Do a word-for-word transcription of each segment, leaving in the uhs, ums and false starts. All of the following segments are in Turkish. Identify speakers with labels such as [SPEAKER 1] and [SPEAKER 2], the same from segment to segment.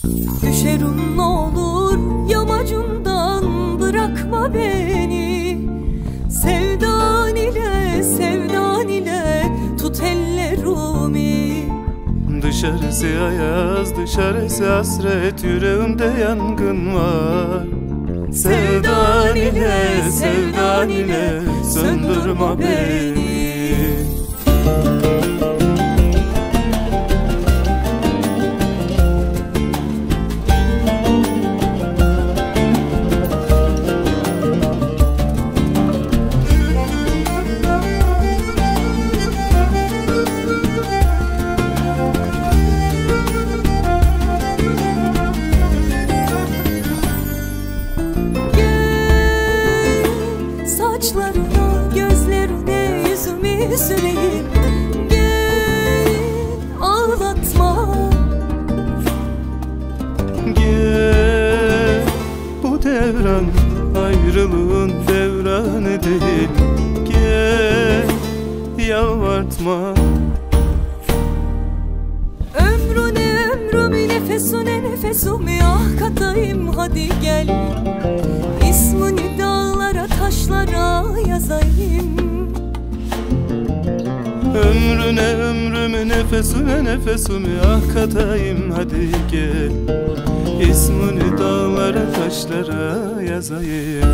[SPEAKER 1] Düşerim ne olur yamacından, bırakma beni. Sevdan ile sevdan ile tut ellerimi.
[SPEAKER 2] Dışarısı ayaz, dışarısı hasret, yüreğimde yangın var. Sevdan ile sevdan ile söndürme beni.
[SPEAKER 1] Saçlarına, gözlerine yüzümü süreyim. Gel ağlatma.
[SPEAKER 2] Gel, bu devran ayrılığın devranı değil. Gel, yalvartma.
[SPEAKER 1] Ömrüne ömrümü, nefesine nefesimi ah katayım, hadi gel. İsmini dağlara taşlara yazayım.
[SPEAKER 2] Ömrüne ömrümü, nefesine nefesimi ah katayım, hadi gel. İsmini dağlara taşlara yazayım.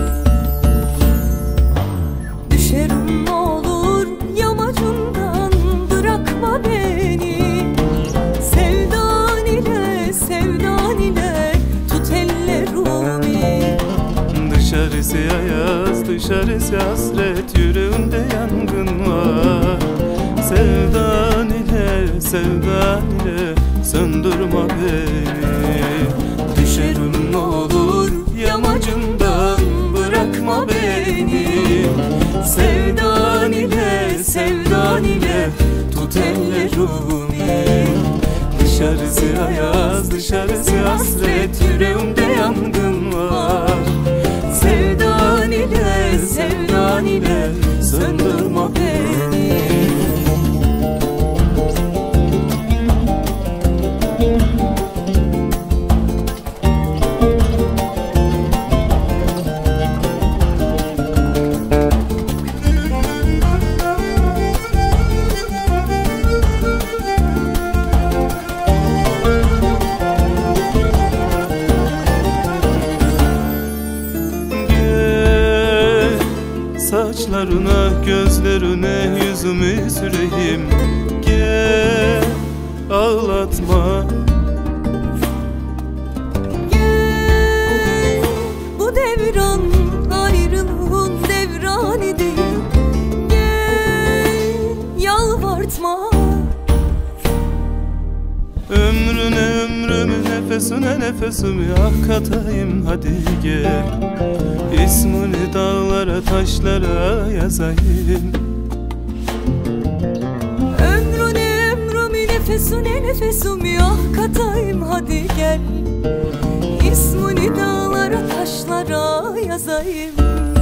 [SPEAKER 1] Düşerim ne olur yamacından, bırakma beni. Sevdan ile sevdan ile tut ellerimi.
[SPEAKER 2] Dışarısı ayaz, dışarısı hasret, yüreğimde yangın var. Sevdan ile sevdan ile söndürme beni. Düşerim ne olur yamacından, bırakma beni. Sevdan ile sevdan ile tut ellerimi. Dışarısı ayaz, dışarısı hasret, yüreğimde yangın var. Sevdan ile sevdan ile söndürme beni. Saçlarına, gözlerine yüzümü süreyim. Gel, ağlatma.
[SPEAKER 1] Gel, bu devran ayrılığın devranı değil. Gel, yalvartma.
[SPEAKER 2] Ömrüne ömrümü, nefesine nefesimi ah katayım, hadi gel. İsmini dağlara taşlara yazayım.
[SPEAKER 1] Ömrüne ömrümü, nefesine nefesimi ah katayım, hadi gel. İsmini dağlara taşlara yazayım.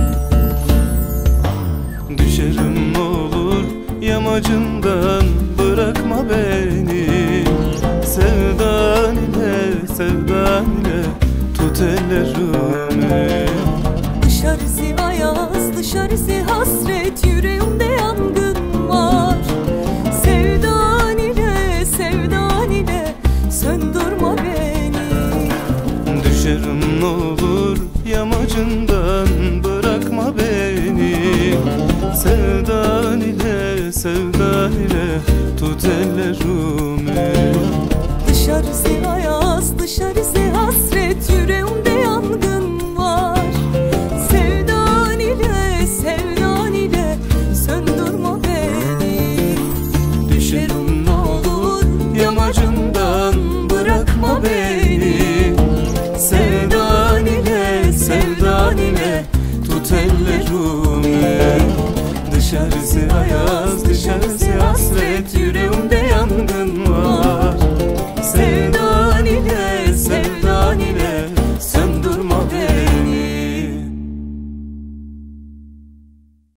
[SPEAKER 2] Düşerim ne olur yamacından, bırakma beni. Sevdan ile sevdan ile tut ellerimi.
[SPEAKER 1] Dışarısı ayaz, dışarısı hasret, yüreğimde yangın var. Sevdan ile sevdan ile söndürme beni.
[SPEAKER 2] Düşerim ne olur yamacından, bırakma beni. Sevdan ile sevdan ile tut ellerimi.
[SPEAKER 1] Dışarısı ayaz, dışarısı hasret, yüreğimde yangın var. Sevdan ile sevdan ile söndürme beni. Düşerim ne olur
[SPEAKER 2] Yamacından bırakma beni. Sevdan ile sevdan ile tut ellerimi. Dışarısı ayaz, dışarısı hasret, yüreğimde yangın var. Sevdan